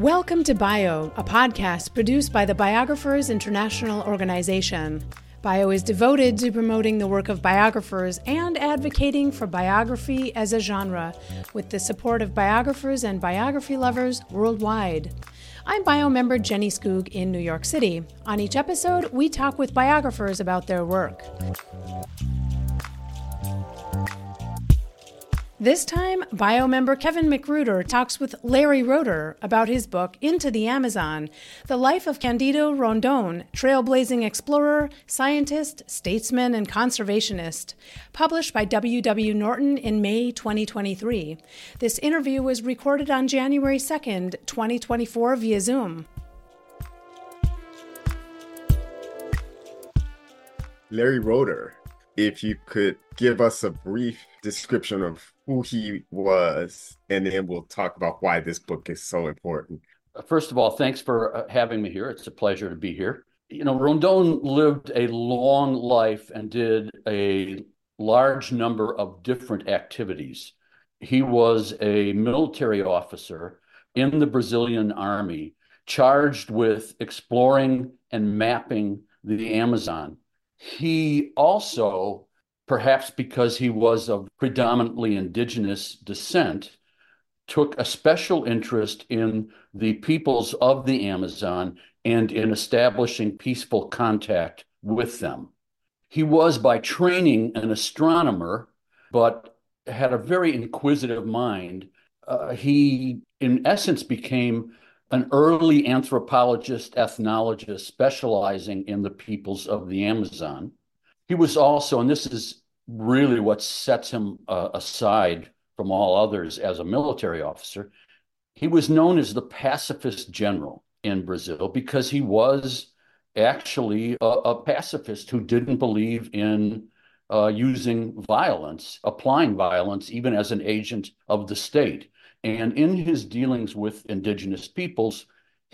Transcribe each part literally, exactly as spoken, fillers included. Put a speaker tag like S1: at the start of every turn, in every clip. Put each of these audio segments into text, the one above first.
S1: Welcome to Bio, a podcast produced by the Biographers International Organization. Bio is devoted to promoting the work of biographers and advocating for biography as a genre, with the support of biographers and biography lovers worldwide. I'm Bio member Jenny Skoog in New York City. On each episode, we talk with biographers about their work. This time, Bio member Kevin McRuder talks with Larry Roeder about his book, Into the Amazon, The Life of Candido Rondon, Trailblazing Explorer, Scientist, Statesman, and Conservationist, published by W W. Norton in May twenty twenty-three. This interview was recorded on January second, twenty twenty-four via Zoom.
S2: Larry Roeder, if you could give us a brief description of who he was, and then we'll talk about why this book is so important.
S3: First of all, thanks for having me here. It's a pleasure to be here. You know, Rondon lived a long life and did a large number of different activities. He was a military officer in the Brazilian army, charged with exploring and mapping the Amazon. He also, perhaps because he was of predominantly indigenous descent, took a special interest in the peoples of the Amazon and in establishing peaceful contact with them. He was by training an astronomer, but had a very inquisitive mind. Uh, he, in essence, became an early anthropologist, ethnologist, specializing in the peoples of the Amazon. He was also, and this is really what sets him uh, aside from all others as a military officer, he was known as the pacifist general in Brazil because he was actually a, a pacifist who didn't believe in uh, using violence, applying violence, even as an agent of the state. And in his dealings with indigenous peoples,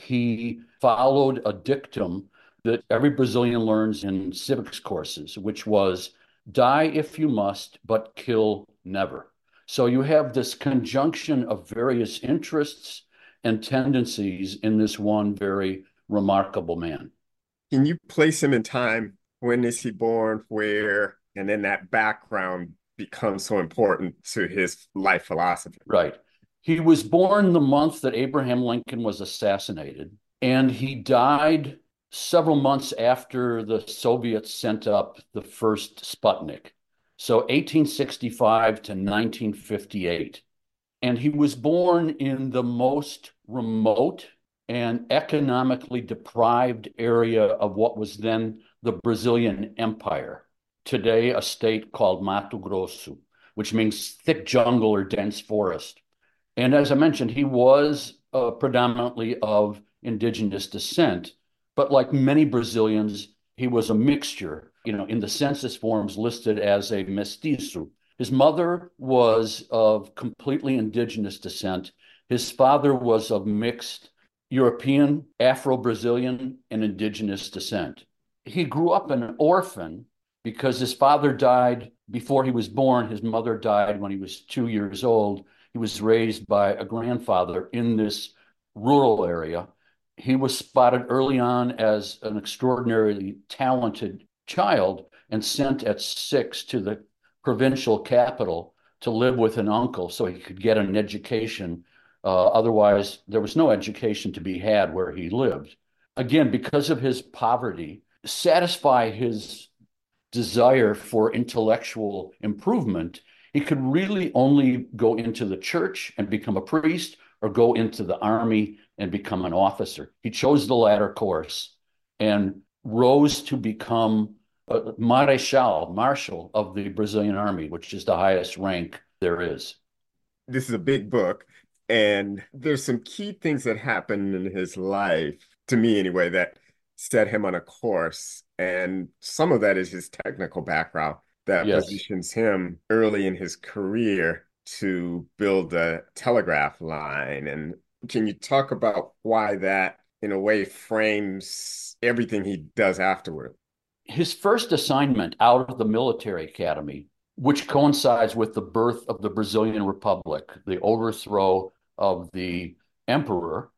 S3: he followed a dictum that every Brazilian learns in civics courses, which was, die if you must, but kill never. So you have this conjunction of various interests and tendencies in this one very remarkable man.
S2: Can you place him in time? When is he born? Where? And then that background becomes so important to his life philosophy.
S3: Right. He was born the month that Abraham Lincoln was assassinated, and he died several months after the Soviets sent up the first Sputnik. So eighteen sixty-five to nineteen fifty-eight. And he was born in the most remote and economically deprived area of what was then the Brazilian Empire, today a state called Mato Grosso, which means thick jungle or dense forest. And as I mentioned, he was uh, predominantly of indigenous descent, but like many Brazilians, he was a mixture, you know, in the census forms listed as a mestiço. His mother was of completely indigenous descent. His father was of mixed European, Afro-Brazilian, and indigenous descent. He grew up an orphan because his father died before he was born. His mother died when he was two years old. He was raised by a grandfather in this rural area. He was spotted early on as an extraordinarily talented child and sent at six to the provincial capital to live with an uncle so he could get an education. Uh, otherwise, there was no education to be had where he lived. Again, because of his poverty, satisfy his desire for intellectual improvement, he could really only go into the church and become a priest or go into the army and become an officer. He chose the latter course and rose to become a Marechal, Marshal of the Brazilian army, which is the highest rank there is.
S2: This is a big book, and there's some key things that happened in his life, to me anyway, that set him on a course. And some of that is his technical background that yes. positions him early in his career to build a telegraph line. And can you talk about why that, in a way, frames everything he does afterward?
S3: His first assignment out of the military academy, which coincides with the birth of the Brazilian Republic, the overthrow of the emperor,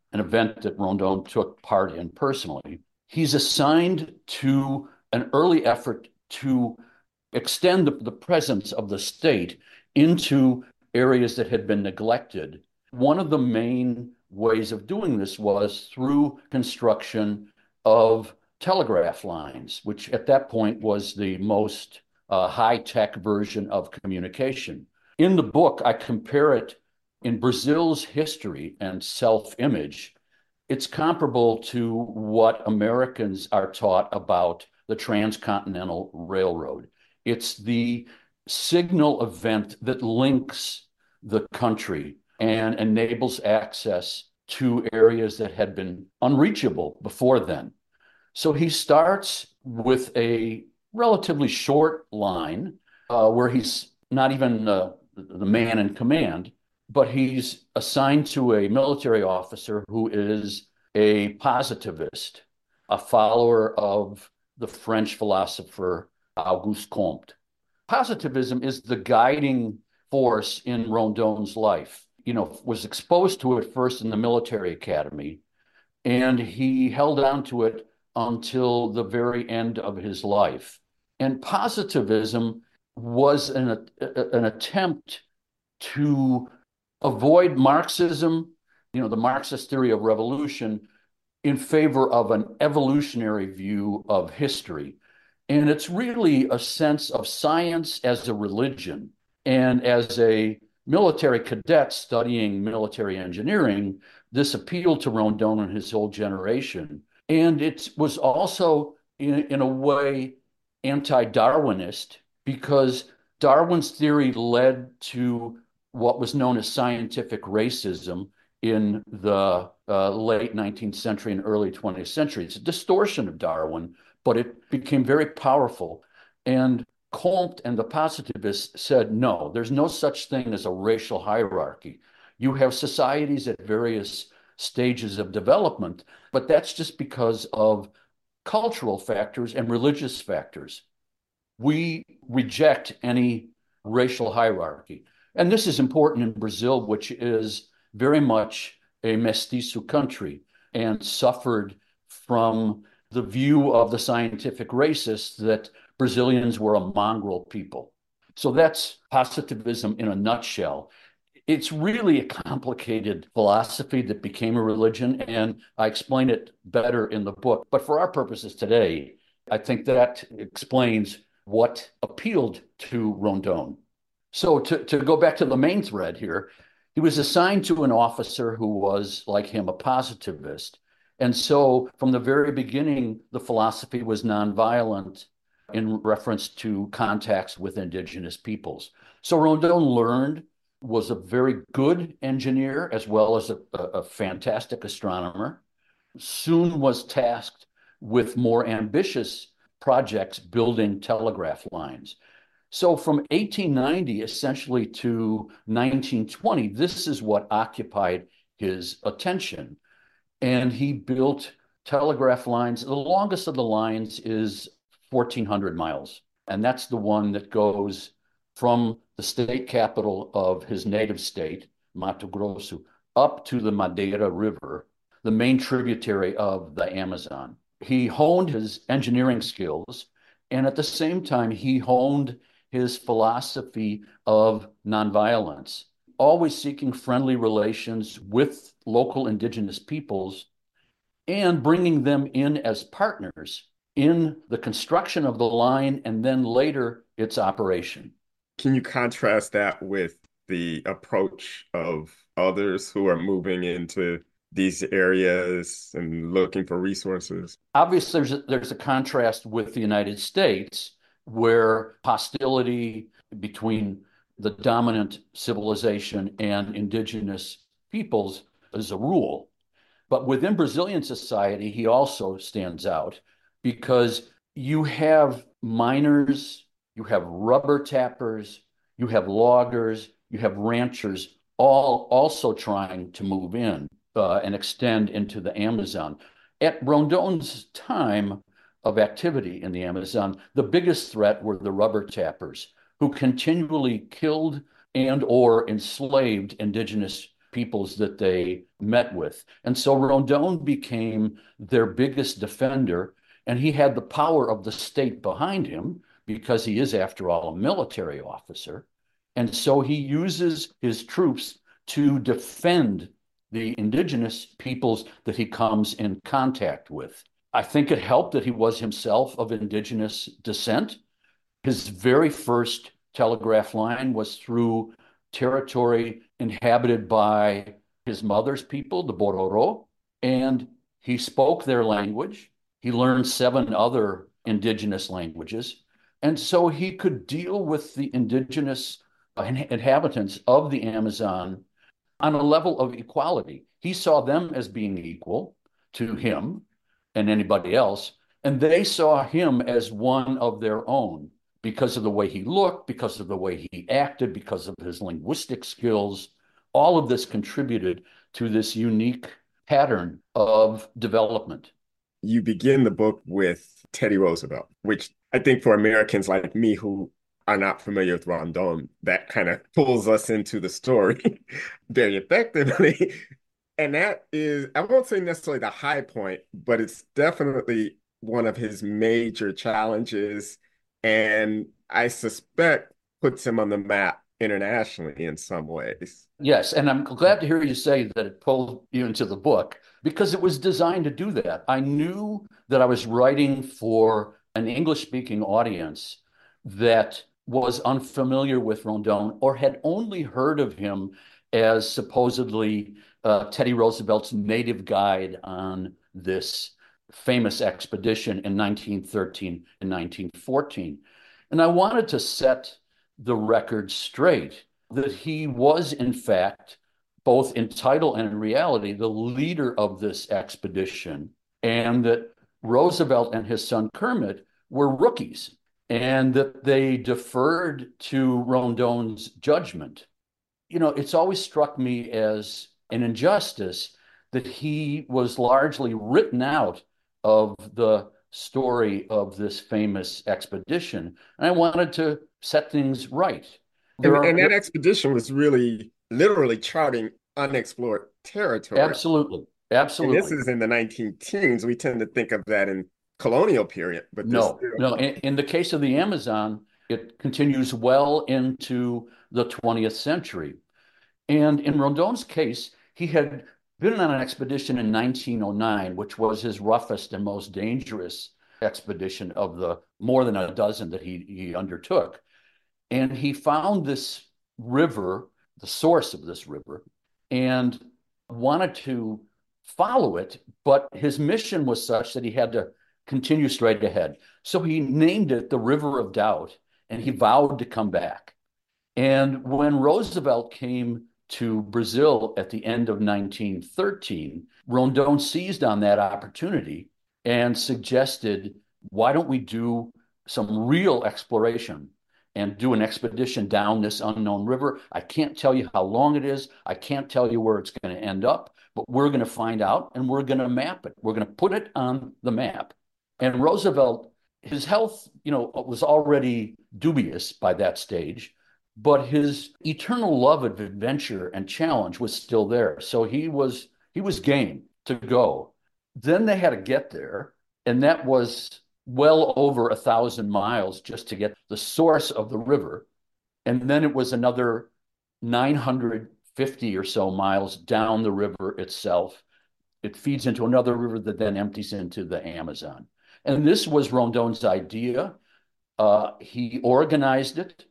S3: an event that Rondon took part in personally. He's assigned to an early effort to extend the, the presence of the state into areas that had been neglected. One of the main ways of doing this was through construction of telegraph lines, which at that point was the most uh, high-tech version of communication. In the book, I compare it in Brazil's history and self-image. It's comparable to what Americans are taught about the Transcontinental Railroad. It's the signal event that links the country and enables access to areas that had been unreachable before then. So he starts with a relatively short line uh, where he's not even uh, the man in command, but he's assigned to a military officer who is a positivist, a follower of the French philosopher Auguste Comte. Positivism is the guiding force in Rondon's life. You know, was exposed to it first in the military academy, and he held on to it until the very end of his life. And positivism was an, an attempt to avoid Marxism, you know, the Marxist theory of revolution, in favor of an evolutionary view of history. And it's really a sense of science as a religion. And as a military cadet studying military engineering, this appealed to Rondon and his whole generation. And it was also, in, in a way, anti-Darwinist, because Darwin's theory led to what was known as scientific racism in the uh, late nineteenth century and early twentieth century. It's a distortion of Darwin, but it became very powerful. And Comte and the positivists said, no, there's no such thing as a racial hierarchy. You have societies at various stages of development, but that's just because of cultural factors and religious factors. We reject any racial hierarchy. And this is important in Brazil, which is very much a mestizo country and suffered from the view of the scientific racists that Brazilians were a mongrel people. So that's positivism in a nutshell. It's really a complicated philosophy that became a religion, and I explain it better in the book. But for our purposes today, I think that explains what appealed to Rondon. So to, to go back to the main thread here, he was assigned to an officer who was, like him, a positivist. And so from the very beginning, the philosophy was nonviolent in reference to contacts with indigenous peoples. So Rondon learned, was a very good engineer as well as a, a, a fantastic astronomer, soon was tasked with more ambitious projects building telegraph lines. So from eighteen ninety essentially to nineteen twenty, this is what occupied his attention. And he built telegraph lines. The longest of the lines is fourteen hundred miles. And that's the one that goes from the state capital of his native state, Mato Grosso, up to the Madeira River, the main tributary of the Amazon. He honed his engineering skills, and at the same time, he honed his philosophy of nonviolence, always seeking friendly relations with local indigenous peoples and bringing them in as partners in the construction of the line and then later its operation.
S2: Can you contrast that with the approach of others who are moving into these areas and looking for resources?
S3: Obviously, there's a, there's a contrast with the United States, where hostility between the dominant civilization and indigenous peoples is a rule. But within Brazilian society, he also stands out because you have miners, you have rubber tappers, you have loggers, you have ranchers, all also trying to move in uh, and extend into the Amazon. At Rondon's time of activity in the Amazon, the biggest threat were the rubber tappers, who continually killed and or enslaved indigenous peoples that they met with. And so Rondon became their biggest defender, and he had the power of the state behind him because he is, after all, a military officer. And so he uses his troops to defend the indigenous peoples that he comes in contact with. I think it helped that he was himself of indigenous descent. His very first telegraph line was through territory inhabited by his mother's people, the Bororo, and he spoke their language. He learned seven other indigenous languages. And so he could deal with the indigenous inhabitants of the Amazon on a level of equality. He saw them as being equal to him and anybody else, and they saw him as one of their own because of the way he looked, because of the way he acted, because of his linguistic skills. All of this contributed to this unique pattern of development.
S2: You begin the book with Teddy Roosevelt, which I think for Americans like me who are not familiar with Rondon, that kind of pulls us into the story very effectively. And that is, I won't say necessarily the high point, but it's definitely one of his major challenges. And I suspect puts him on the map internationally in some ways.
S3: Yes, and I'm glad to hear you say that it pulled you into the book because it was designed to do that. I knew that I was writing for an English-speaking audience that was unfamiliar with Rondon or had only heard of him as supposedly uh, Teddy Roosevelt's native guide on this famous expedition in nineteen thirteen and nineteen fourteen. And I wanted to set the record straight that he was, in fact, both in title and in reality, the leader of this expedition, and that Roosevelt and his son Kermit were rookies, and that they deferred to Rondon's judgment. You know, it's always struck me as an injustice that he was largely written out of the story of this famous expedition. And I wanted to set things right.
S2: And, are, and that expedition was really literally charting unexplored territory.
S3: Absolutely. Absolutely.
S2: And this is in the nineteen teens. We tend to think of that in colonial period. But
S3: no, no. In, in the case of the Amazon, it continues well into the twentieth century. And in Rondon's case, he had been on an expedition in nineteen oh nine, which was his roughest and most dangerous expedition of the more than a dozen that he, he undertook. And he found this river, the source of this river, and wanted to follow it, but his mission was such that he had to continue straight ahead. So he named it the River of Doubt, and he vowed to come back. And when Roosevelt came to Brazil at the end of nineteen thirteen, Rondon seized on that opportunity and suggested, why don't we do some real exploration and do an expedition down this unknown river? I can't tell you how long it is. I can't tell you where it's going to end up, but we're going to find out and we're going to map it. We're going to put it on the map. And Roosevelt, his health, you know, was already dubious by that stage, but his eternal love of adventure and challenge was still there. So he was he was game to go. Then they had to get there, and that was well over a thousand miles just to get the source of the river. And then it was another nine hundred fifty or so miles down the river itself. It feeds into another river that then empties into the Amazon. And this was Rondon's idea. Uh, he organized it,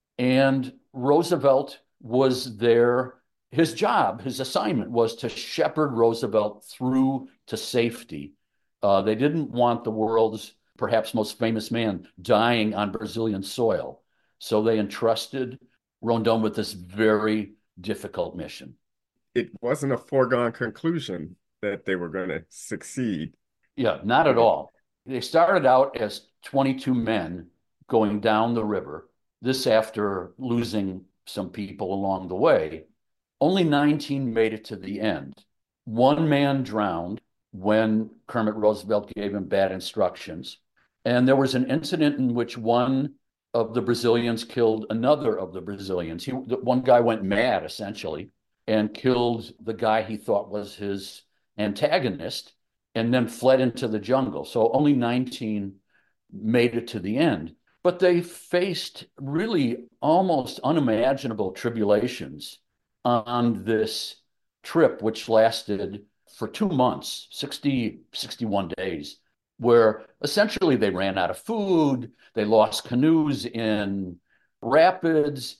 S3: and Roosevelt was there. His job, his assignment was to shepherd Roosevelt through to safety. Uh, they didn't want the world's perhaps most famous man dying on Brazilian soil. So they entrusted Rondon with this very difficult mission.
S2: It wasn't a foregone conclusion that they were going to succeed.
S3: Yeah, not at all. They started out as twenty-two men going down the river, this after losing some people along the way. Only nineteen made it to the end. One man drowned when Kermit Roosevelt gave him bad instructions. And there was an incident in which one of the Brazilians killed another of the Brazilians. He, one guy went mad, essentially, and killed the guy he thought was his antagonist, and then fled into the jungle. So only nineteen made it to the end. But they faced really almost unimaginable tribulations on this trip, which lasted for two months, sixty, sixty-one days, where essentially they ran out of food, they lost canoes in rapids,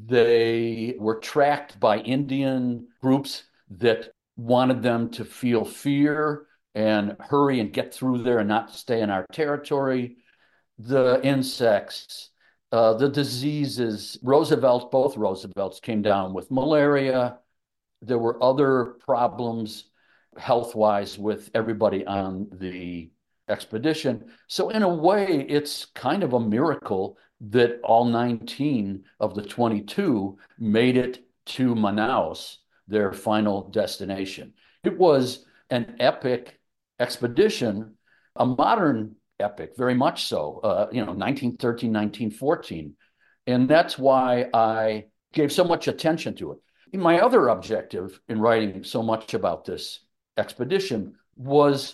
S3: they were tracked by Indian groups that wanted them to feel fear and hurry and get through there and not stay in our territory. The insects, uh, the diseases. Roosevelt, both Roosevelts came down with malaria. There were other problems health-wise with everybody on the expedition. So in a way, it's kind of a miracle that all nineteen of the twenty-two made it to Manaus, their final destination. It was an epic expedition, a modern epic, very much so, uh, you know, nineteen thirteen, nineteen fourteen. And that's why I gave so much attention to it. My other objective in writing so much about this expedition was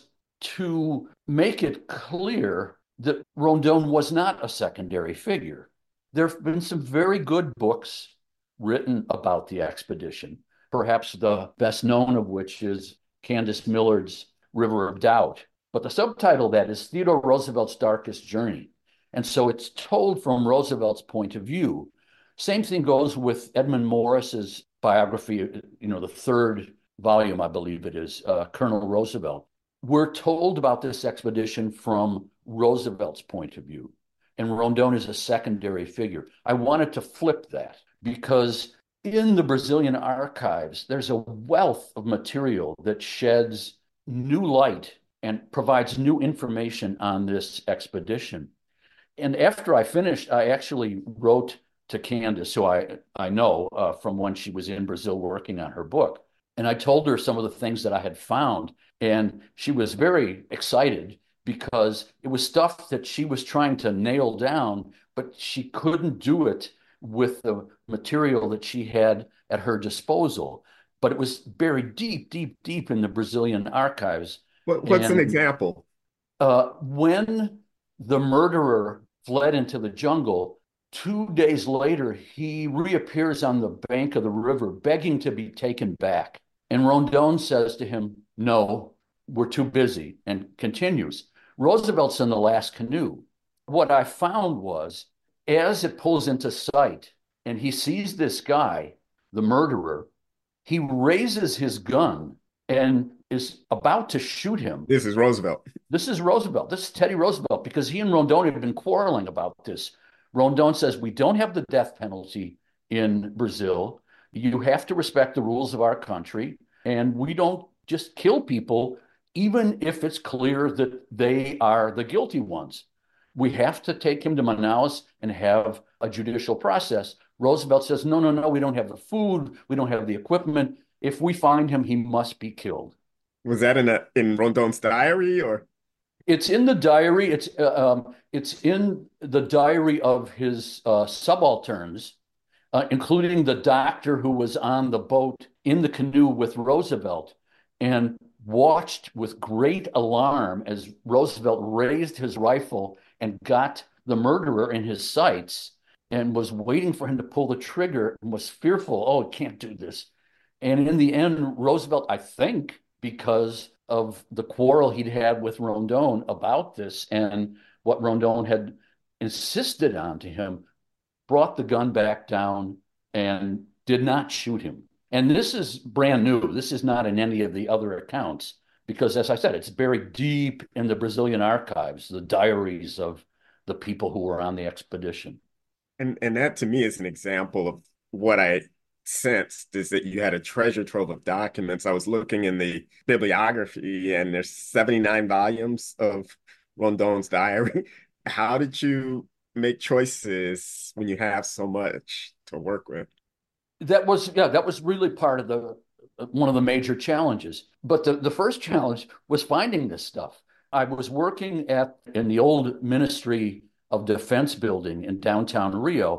S3: to make it clear that Rondon was not a secondary figure. There have been some very good books written about the expedition, perhaps the best known of which is Candace Millard's River of Doubt. But the subtitle of that is Theodore Roosevelt's Darkest Journey. And so it's told from Roosevelt's point of view. Same thing goes with Edmund Morris's biography, you know, the third volume, I believe it is, uh, Colonel Roosevelt. We're told about this expedition from Roosevelt's point of view, and Rondon is a secondary figure. I wanted to flip that because in the Brazilian archives, there's a wealth of material that sheds new light and provides new information on this expedition. And after I finished, I actually wrote to Candace, who I, I know uh, from when she was in Brazil working on her book. And I told her some of the things that I had found. And she was very excited because it was stuff that she was trying to nail down, but she couldn't do it with the material that she had at her disposal. But it was buried deep, deep, deep in the Brazilian archives.
S2: What, what's
S3: and,
S2: an example?
S3: Uh, when the murderer fled into the jungle, two days later, he reappears on the bank of the river begging to be taken back. And Rondon says to him, no, we're too busy, and continues. Roosevelt's in the last canoe. What I found was, as it pulls into sight and he sees this guy, the murderer, he raises his gun and is about to shoot him.
S2: This is Roosevelt.
S3: This is Roosevelt. This is Teddy Roosevelt, because he and Rondon had been quarreling about this. Rondon says, we don't have the death penalty in Brazil. You have to respect the rules of our country, and we don't just kill people, even if it's clear that they are the guilty ones. We have to take him to Manaus and have a judicial process. Roosevelt says, no, no, no, we don't have the food. We don't have the equipment. If we find him, he must be killed.
S2: Was that in a, in Rondon's diary, or?
S3: It's in the diary. It's uh, um, it's in the diary of his uh, subalterns, uh, including the doctor who was on the boat in the canoe with Roosevelt and watched with great alarm as Roosevelt raised his rifle and got the murderer in his sights and was waiting for him to pull the trigger and was fearful, oh, I can't do this. And in the end, Roosevelt, I think, because of the quarrel he'd had with Rondon about this and what Rondon had insisted on to him, brought the gun back down and did not shoot him. And this is brand new. This is not in any of the other accounts, because, as I said, it's buried deep in the Brazilian archives, the diaries of the people who were on the expedition.
S2: And, and that, to me, is an example of what I sensed, is that you had a treasure trove of documents. I was looking in the bibliography, and there's seventy-nine volumes of Rondon's diary. How did you make choices when you have so much to work with?
S3: That was, yeah, that was really part of the, one of the major challenges. But the, the first challenge was finding this stuff. I was working at, in the old Ministry of Defense building in downtown Rio,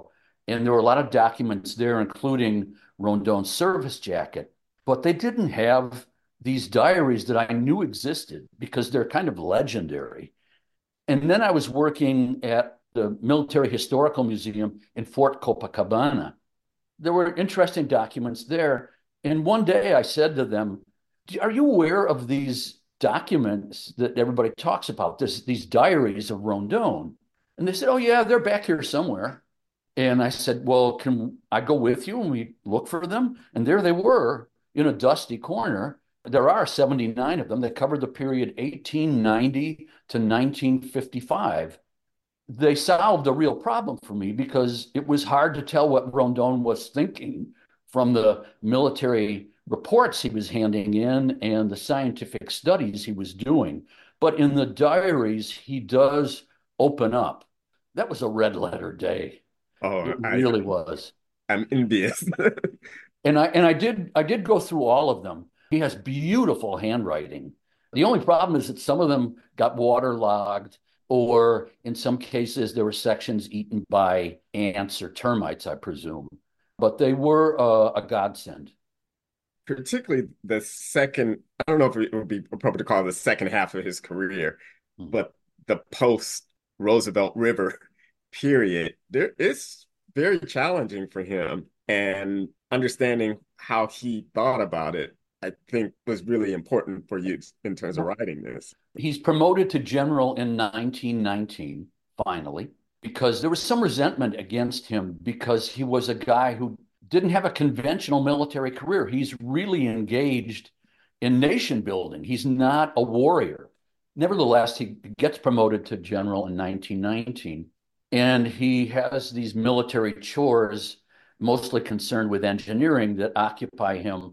S3: And there were a lot of documents there, including Rondon's service jacket, but they didn't have these diaries that I knew existed because they're kind of legendary. And then I was working at the Military Historical Museum in Fort Copacabana. There were interesting documents there. And one day I said to them, are you aware of these documents that everybody talks about, this, these diaries of Rondon? And they said, oh, yeah, they're back here somewhere. And I said, well, can I go with you and we look for them? And there they were in a dusty corner. There are seventy-nine of them that cover the period eighteen ninety to nineteen fifty-five. They solved a real problem for me because it was hard to tell what Rondon was thinking from the military reports he was handing in and the scientific studies he was doing. But in the diaries, he does open up. That was a red letter day.
S2: Oh,
S3: It
S2: I,
S3: really was.
S2: I'm envious.
S3: And I and I did I did go through all of them. He has beautiful handwriting. The only problem is that some of them got waterlogged, or in some cases there were sections eaten by ants or termites, I presume. But they were uh, a godsend.
S2: Particularly the second, I don't know if it would be appropriate to call it the second half of his career,
S3: Hmm.
S2: but the post Roosevelt River period, there is very challenging for him. And understanding how he thought about it, I think was really important for you in terms of writing this.
S3: He's promoted to general in nineteen nineteen, finally, because there was some resentment against him because he was a guy who didn't have a conventional military career. He's really engaged in nation building. He's not a warrior. Nevertheless, he gets promoted to general in nineteen nineteen, and he has these military chores, mostly concerned with engineering, that occupy him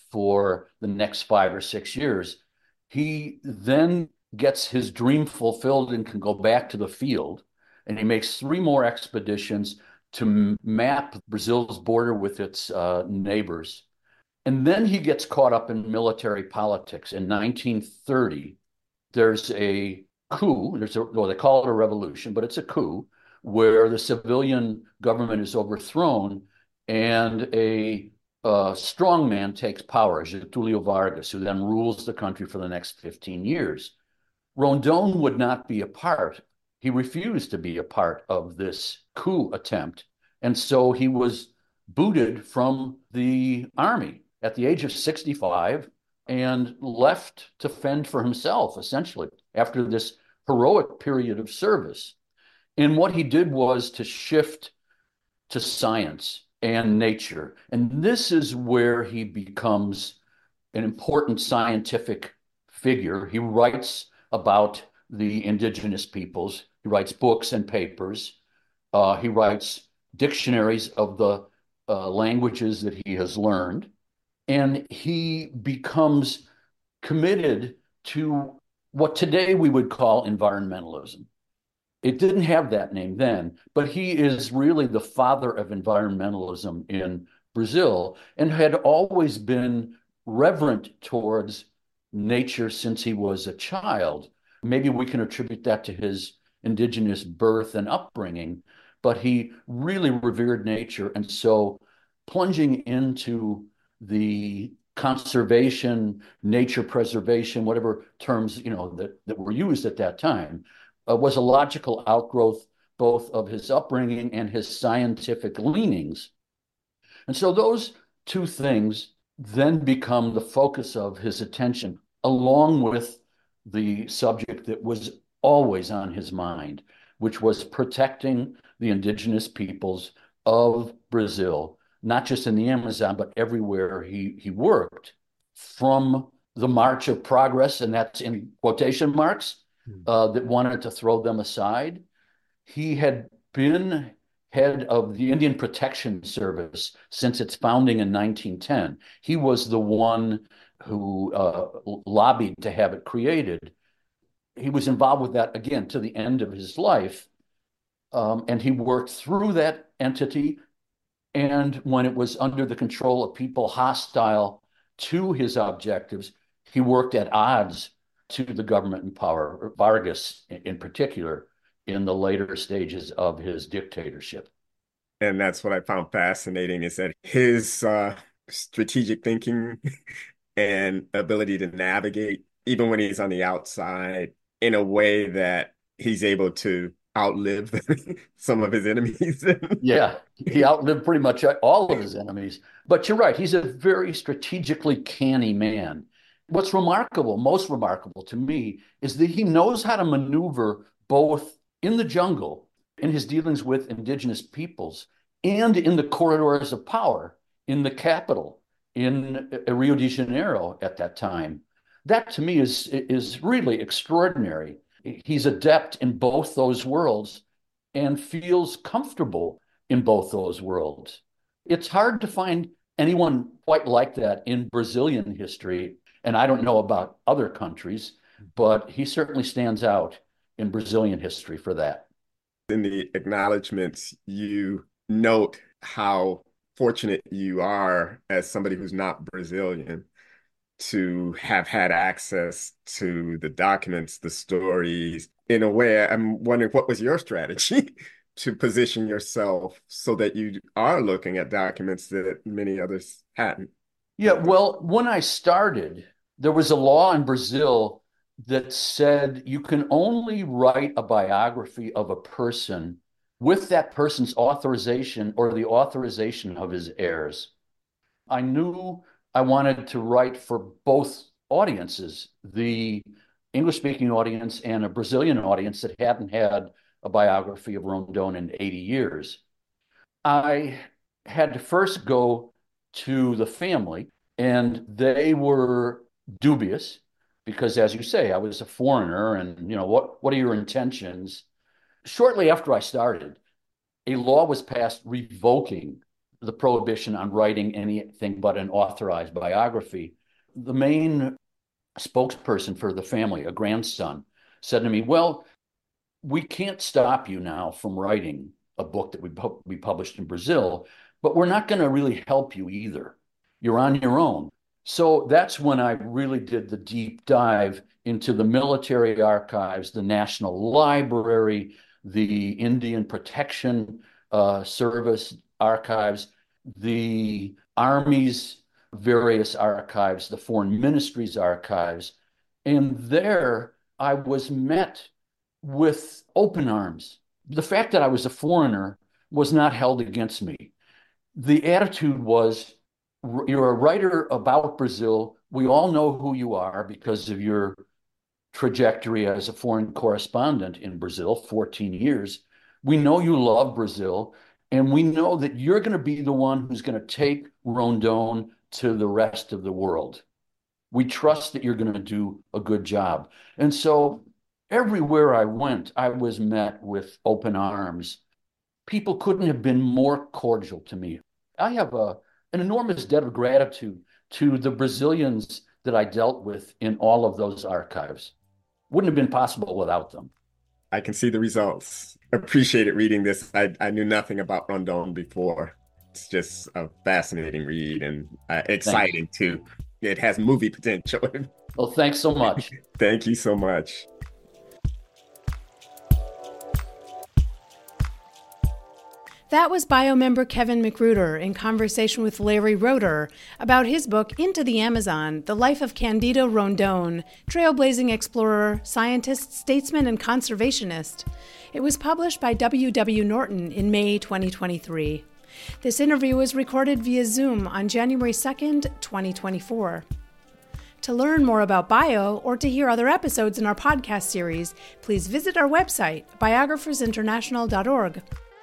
S3: for the next five or six years. He then gets his dream fulfilled and can go back to the field. And he makes three more expeditions to map Brazil's border with its uh, neighbors. And then he gets caught up in military politics. In nineteen thirty, there's a coup. There's a, well, they call it a revolution, but it's a coup where the civilian government is overthrown and a uh, strongman takes power, Getulio Vargas, who then rules the country for the next fifteen years. Rondon would not be a part. He refused to be a part of this coup attempt. And so he was booted from the army at the age of sixty-five and left to fend for himself, essentially, after this heroic period of service. And what he did was to shift to science and nature. And this is where he becomes an important scientific figure. He writes about the indigenous peoples. He writes books and papers. Uh, he writes dictionaries of the uh, languages that he has learned. And he becomes committed to what today we would call environmentalism. It didn't have that name then, but he is really the father of environmentalism in Brazil and had always been reverent towards nature since he was a child. Maybe we can attribute that to his indigenous birth and upbringing, but he really revered nature. And so plunging into the conservation, nature preservation, whatever terms, you know, that, that were used at that time, uh, was a logical outgrowth both of his upbringing and his scientific leanings. And so those two things then become the focus of his attention, along with the subject that was always on his mind, which was protecting the indigenous peoples of Brazil, not just in the Amazon, but everywhere he, he worked, from the March of Progress, and that's in quotation marks, uh, that wanted to throw them aside. He had been head of the Indian Protection Service since its founding in nineteen ten. He was the one who uh, lobbied to have it created. He was involved with that, again, to the end of his life. Um, and he worked through that entity. And when it was under the control of people hostile to his objectives, he worked at odds to the government in power, Vargas in particular, in the later stages of his dictatorship.
S2: And that's what I found fascinating is that his uh, strategic thinking and ability to navigate, even when he's on the outside, in a way that he's able to outlive some of his enemies.
S3: Yeah, he outlived pretty much all of his enemies. But you're right, he's a very strategically canny man. What's remarkable, most remarkable to me, is that he knows how to maneuver both in the jungle, in his dealings with indigenous peoples, and in the corridors of power, in the capital, in Rio de Janeiro at that time. That to me is, is really extraordinary. He's adept in both those worlds and feels comfortable in both those worlds. It's hard to find anyone quite like that in Brazilian history. And I don't know about other countries, but he certainly stands out in Brazilian history for that.
S2: In the acknowledgments, you note how fortunate you are as somebody who's not Brazilian to have had access to the documents, the stories. In a way, I'm wondering, what was your strategy to position yourself so that you are looking at documents that many others hadn't?
S3: Yeah, well, when I started, there was a law in Brazil that said you can only write a biography of a person with that person's authorization or the authorization of his heirs. I knew I wanted to write for both audiences, the English-speaking audience and a Brazilian audience that hadn't had a biography of Rondon in eighty years. I had to first go to the family, and they were dubious because, as you say, I was a foreigner, and, you know, what, what are your intentions? Shortly after I started, a law was passed revoking the prohibition on writing anything but an authorized biography. The main spokesperson for the family, a grandson, said to me, well, we can't stop you now from writing a book that we, pu- we published in Brazil, but we're not going to really help you either. You're on your own. So that's when I really did the deep dive into the military archives, the National Library, the Indian Protection uh, Service archives, the Army's various archives, the Foreign Ministry's archives. And there I was met with open arms. The fact that I was a foreigner was not held against me. The attitude was, you're a writer about Brazil. We all know who you are because of your trajectory as a foreign correspondent in Brazil, fourteen years. We know you love Brazil, and we know that you're going to be the one who's going to take Rondon to the rest of the world. We trust that you're going to do a good job. And so everywhere I went, I was met with open arms. People couldn't have been more cordial to me. I have a, an enormous debt of gratitude to the Brazilians that I dealt with in all of those archives. Wouldn't have been possible without them.
S2: I can see the results. Appreciated reading this. I, I knew nothing about Rondon before. It's just a fascinating read and uh, exciting Thanks. too. It has movie potential.
S3: Well, thanks so much.
S2: Thank you so much.
S1: That was bio member Kevin McGruder in conversation with Larry Roeder about his book Into the Amazon, The Life of Candido Rondon, trailblazing explorer, scientist, statesman, and conservationist. It was published by W W. Norton in May twenty twenty-three. This interview was recorded via Zoom on January second, twenty twenty-four. To learn more about Bio or to hear other episodes in our podcast series, please visit our website, biographers international dot org.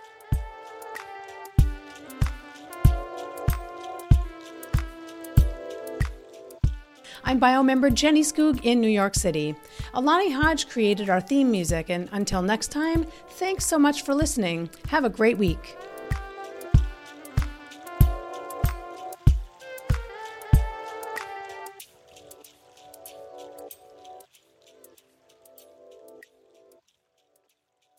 S1: I'm bio member Jenny Skoog in New York City. Alani Hodge created our theme music, and until next time, thanks so much for listening. Have a great week.